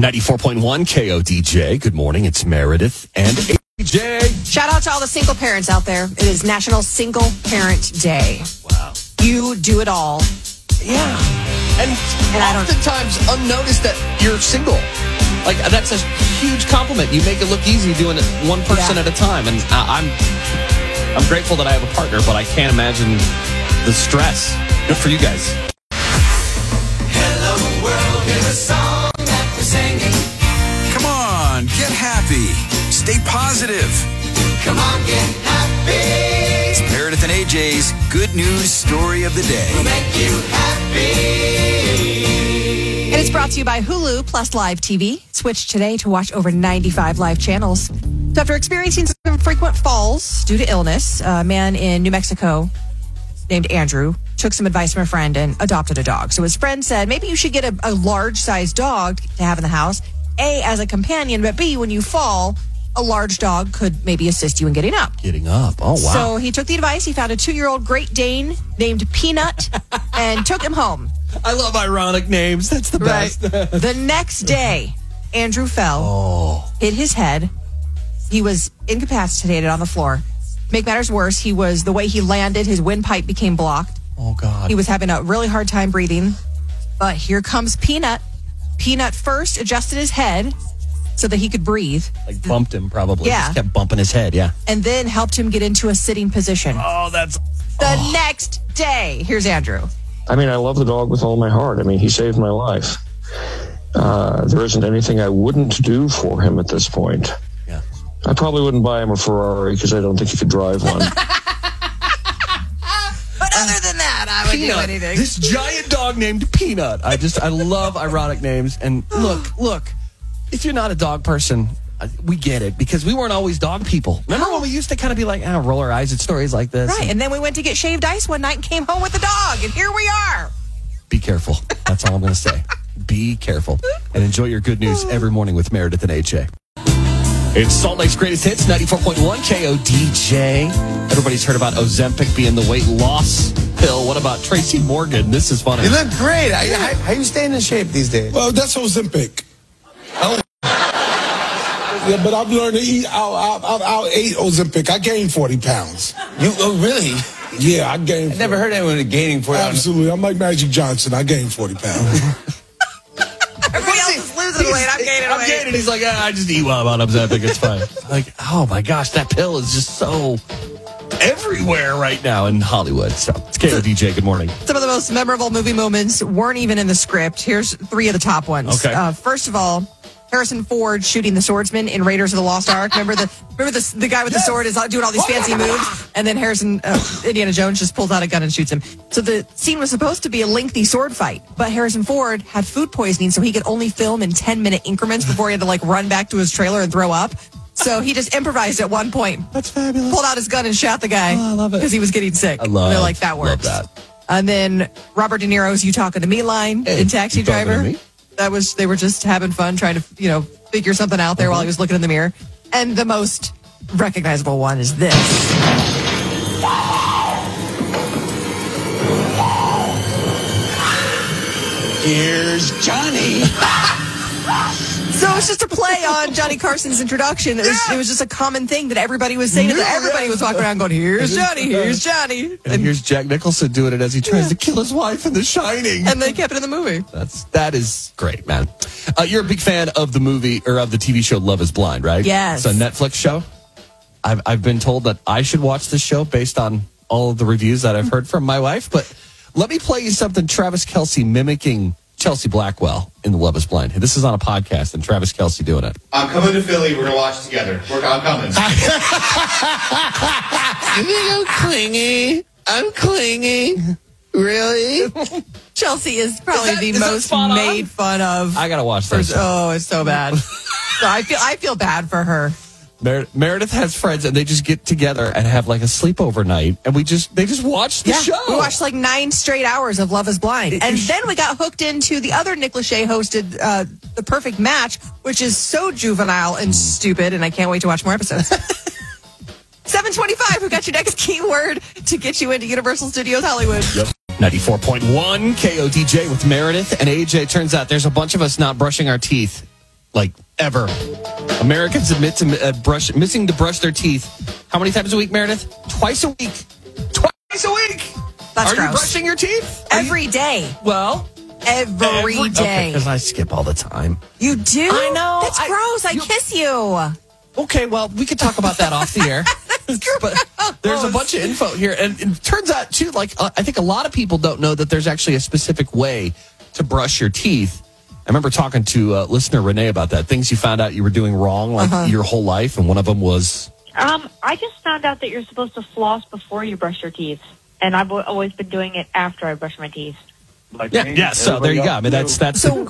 94.1 KODJ. Good morning. It's Meredith and AJ. Shout out to all the single parents out there. It is National Single Parent Day. Wow. You do it all. Yeah. And oftentimes unnoticed that you're single. Like, that's a huge compliment. You make it look easy doing it one person at a time. And I'm grateful that I have a partner, but I can't imagine the stress. Good for you guys. Hello world, here's a song that we're singing. Come on, get happy. Stay positive. Come on, get happy. It's Meredith and AJ's Good News Story of the Day. We'll make you happy. And it's brought to you by Hulu Plus Live TV. Switch today to watch over 95 live channels. So after experiencing some frequent falls due to illness, a man in New Mexico named Andrew took some advice from a friend and adopted a dog. So his friend said, maybe you should get a large-sized dog to have in the house, A, as a companion, but B, when you fall, a large dog could maybe assist you in getting up. Oh, wow. So he took the advice. He found a 2-year-old Great Dane named Peanut and took him home. I love ironic names. That's the best. The next day, Andrew fell, hit his head. He was incapacitated on the floor. Make matters worse, the way he landed, his windpipe became blocked. Oh, God. He was having a really hard time breathing. But here comes Peanut. Peanut first adjusted his head so that he could breathe. Like bumped him, probably. Yeah. Just kept bumping his head, yeah. And then helped him get into a sitting position. Oh, that's... The next day, here's Andrew. I mean, I love the dog with all my heart. I mean, he saved my life. There isn't anything I wouldn't do for him at this point. Yeah. I probably wouldn't buy him a Ferrari because I don't think he could drive one. But other than that, I would do anything. This giant dog named Peanut. I love ironic names. And look, if you're not a dog person, we get it, because we weren't always dog people. Remember when we used to kind of be like, roll our eyes at stories like this? Right, and then we went to get shaved ice one night and came home with the dog, and here we are. Be careful. That's all I'm going to say. Be careful. And enjoy your good news every morning with Meredith and AJ. It's Salt Lake's greatest hits, 94.1 KODJ. Everybody's heard about Ozempic being the weight loss pill. What about Tracy Morgan? This is funny. You look great. How you staying in shape these days? Well, that's Ozempic. Oh. Yeah, but I've learned to eat. I'll eat Ozempic. I gained 40 pounds. Really? Yeah, I gained. I never heard anyone gaining 40 pounds. Absolutely. I'm like Magic Johnson. I gained 40 pounds. Everybody else is losing weight. I'm gaining weight. I'm gaining. He's like, I just eat well about Ozempic. It's fine. Like, oh my gosh, that pill is just so everywhere right now in Hollywood. So it's KODJ. Good morning. Some of the most memorable movie moments weren't even in the script. Here's 3 of the top ones. Okay. First of all, Harrison Ford shooting the swordsman in Raiders of the Lost Ark. Remember the guy with the sword is doing all these fancy moves, and then Indiana Jones just pulls out a gun and shoots him. So the scene was supposed to be a lengthy sword fight, but Harrison Ford had food poisoning, so he could only film in 10-minute increments before he had to run back to his trailer and throw up. So he just improvised at one point. That's fabulous. Pulled out his gun and shot the guy. Oh, I love it. Because he was getting sick. I love They're like, that works. Love that. And then Robert De Niro's "You Talking to Me" line in Taxi You Talking to Driver. Me? They were just having fun trying to, figure something out there while he was looking in the mirror. And the most recognizable one is this. Here's Johnny. So it's just a play on Johnny Carson's introduction. It was just a common thing that everybody was saying. Everybody was walking around going, "Here's Johnny, here's Johnny." And here's Jack Nicholson doing it as he tries to kill his wife in The Shining. And they kept it in the movie. That is great, man. You're a big fan of the movie or of the TV show Love is Blind, right? Yes. It's a Netflix show. I've been told that I should watch this show based on all of the reviews that I've heard from my wife. But let me play you something Travis Kelce mimicking Chelsea Blackwell in the Love is Blind. This is on a podcast, and Travis Kelce doing it. I'm coming to Philly. We're going to watch it together. I'm coming. You think I'm clingy? I'm clingy. Really? Chelsea is probably the that most spot on? made fun of. I got to watch that show. Oh, it's so bad. So I feel bad for her. Meredith has friends, and they just get together and have like a sleepover night, and they just watch the show. We watched 9 straight hours of Love is Blind. And then we got hooked into the other Nick Lachey hosted The Perfect Match, which is so juvenile and stupid, and I can't wait to watch more episodes. 7:25, we got your next keyword to get you into Universal Studios Hollywood. Yep. 94.1 KODJ with Meredith and AJ. Turns out there's a bunch of us not brushing our teeth like ever. Americans admit to missing to brush their teeth. How many times a week, Meredith? Twice a week. Twice a week. That's Are gross. you brushing your teeth? Every day. Well, Every day. Because I skip all the time. You do? I know. That's gross. I kiss you. Okay, well, we could talk about that off the air. But there's a bunch of info here. And it turns out, too, I think a lot of people don't know that there's actually a specific way to brush your teeth. I remember talking to listener Renee about that. Things you found out you were doing wrong, your whole life. And one of them was... I just found out that you're supposed to floss before you brush your teeth. And I've always been doing it after I brush my teeth. Yeah, so there you go. I mean, that's So,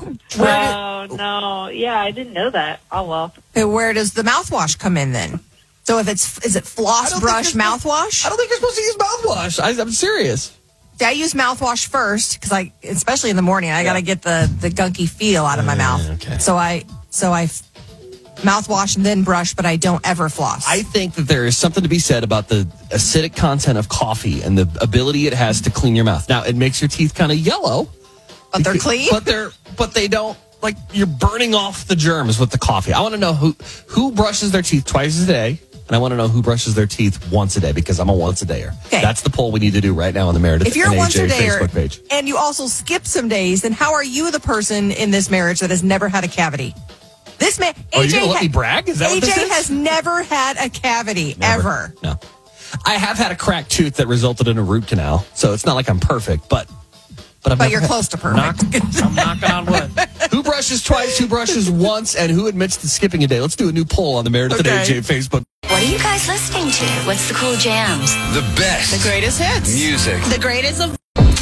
no. Yeah, I didn't know that. Oh, well. where does the mouthwash come in then? So is it floss, brush, mouthwash? I don't think you're supposed to use mouthwash. I'm serious. I use mouthwash first because especially in the morning, I got to get the gunky feel out of my mouth. Okay. So I mouthwash and then brush, but I don't ever floss. I think that there is something to be said about the acidic content of coffee and the ability it has to clean your mouth. Now, it makes your teeth kind of yellow. But they're clean? But they don't, you're burning off the germs with the coffee. I want to know who brushes their teeth twice a day, and I want to know who brushes their teeth once a day, because I'm a once-a-dayer. Okay. That's the poll we need to do right now on the Meredith If you're and a AJ once-a-dayer Facebook page. and you also skip some days, then how are you the person in this marriage that has never had a cavity? This man, AJ, you're going to let me brag? Is that what this AJ is? has never had a cavity, ever. No. I have had a cracked tooth that resulted in a root canal, so it's not like I'm perfect, but you're close to perfect. I'm knocking on wood. Who brushes twice, who brushes once, and who admits to skipping a day? Let's do a new poll on the Meredith and AJ Facebook. What are you guys listening to? What's the cool jams? The best. The greatest hits. Music. The greatest of...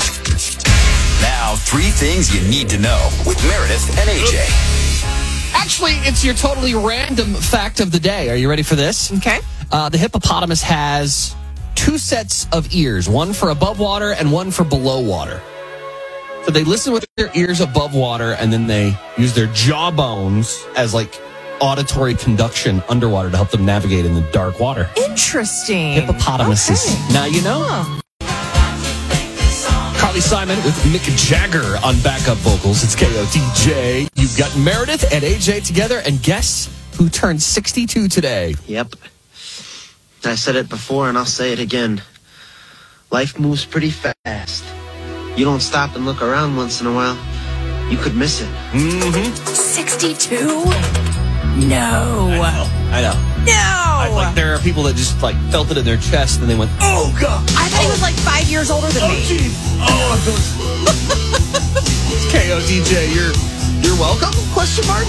Now, 3 things you need to know with Meredith and AJ. Actually, it's your totally random fact of the day. Are you ready for this? Okay. The hippopotamus has 2 sets of ears, one for above water and one for below water. So they listen with their ears above water, and then they use their jawbones as auditory conduction underwater to help them navigate in the dark water. Interesting. Hippopotamuses. Okay. Now you know. Huh. Carly Simon with Mick Jagger on backup vocals. It's KOTJ. You've got Meredith and AJ together, and guess who turned 62 today? Yep. I said it before and I'll say it again. Life moves pretty fast. You don't stop and look around once in a while, you could miss it. 62? No. I know. No. There are people that just felt it in their chest and they went, oh God. I thought he was 5 years older than me. Geez. Oh, KOTJ, you're welcome? Question mark.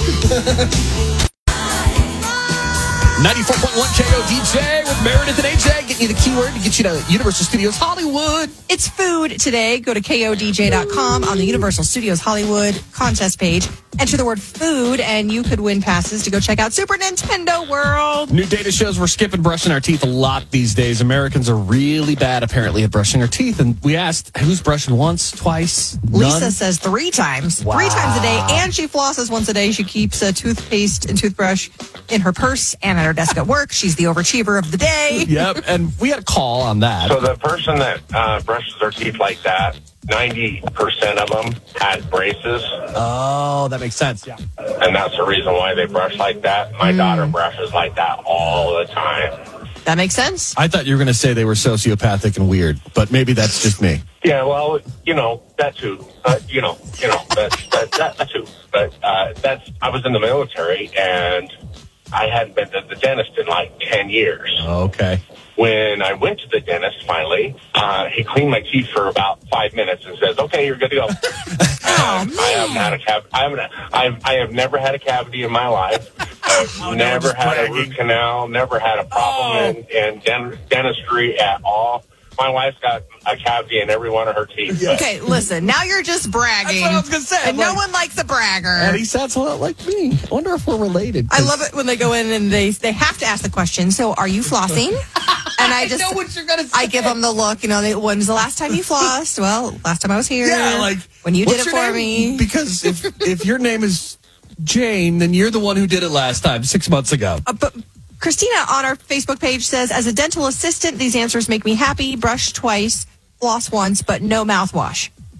94.1 KOTJ with Meredith and AJ, getting you the keyword to get you to Universal Studios Hollywood. It's food today. Go to KODJ.com on the Universal Studios Hollywood contest page. Enter the word food, and you could win passes to go check out Super Nintendo World. New data shows we're skipping brushing our teeth a lot these days. Americans are really bad, apparently, at brushing our teeth. And we asked, who's brushing once, twice, none? Lisa says 3 times. Wow. 3 times a day, and she flosses once a day. She keeps a toothpaste and toothbrush in her purse and at her desk at work. She's the overachiever of the day. Yep, and we had a call on that. So the person that brushes their teeth like that, 90% of them had braces. Oh, that makes sense. Yeah. And that's the reason why they brush like that. My daughter brushes like that all the time. That makes sense. I thought you were going to say they were sociopathic and weird, but maybe that's just me. Yeah, well, that too. That too. But I was in the military, and I hadn't been to the dentist in 10 years. Okay. When I went to the dentist, finally, he cleaned my teeth for about 5 minutes and says, "Okay, you're good to go." I haven't had a cavity. I have never had a cavity in my life. I've never had a root canal. Never had a problem in dentistry at all. My wife's got a cavity in every one of her teeth. Yeah. Okay, listen. Now you're just bragging. That's what I was going to say. And no one likes a bragger. And he sounds a lot like me. I wonder if we're related. I love it when they go in and they have to ask the question. So, are you flossing? And I just know what you're gonna say. I give them the look. When's the last time you flossed? Well, last time I was here. Yeah, when you did what's it your for name? me. Because if your name is Jane, then you're the one who did it last time 6 months ago. But Christina on our Facebook page says, as a dental assistant, these answers make me happy. Brush twice, floss once, but no mouthwash.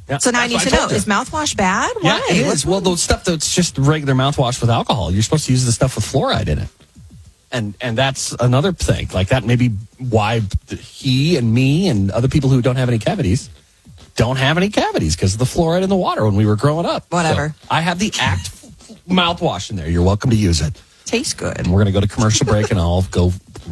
Yeah, So now I need that's to what know, told you. is mouthwash bad? Yeah, Why? it is. Well, the stuff that's just regular mouthwash with alcohol, you're supposed to use the stuff with fluoride in it. And that's another thing. Like that may be why he and me and other people who don't have any cavities don't have any cavities because of the fluoride in the water when we were growing up. Whatever. So I have the Act mouthwash in there. You're welcome to use it. Tastes good. And we're going to go to commercial break and I'll go.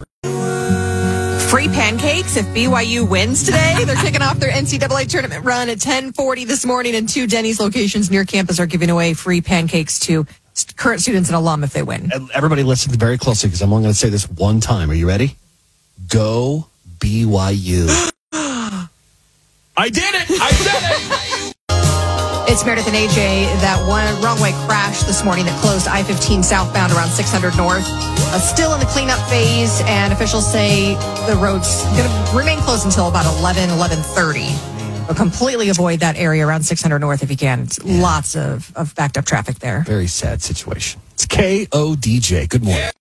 Free pancakes if BYU wins today. They're kicking off their NCAA tournament run at 10:40 this morning, and 2 Denny's locations near campus are giving away free pancakes to current students and alum if they win. Everybody listen very closely because I'm only going to say this one time. Are you ready? Go BYU. I did it! I said it! It's Meredith and AJ. That one wrong way crash this morning that closed I-15 southbound around 600 North. Still in the cleanup phase, and officials say the road's going to remain closed until about 11:30. But completely avoid that area around 600 North if you can. It's lots of backed up traffic there. Very sad situation. It's KODJ. Good morning.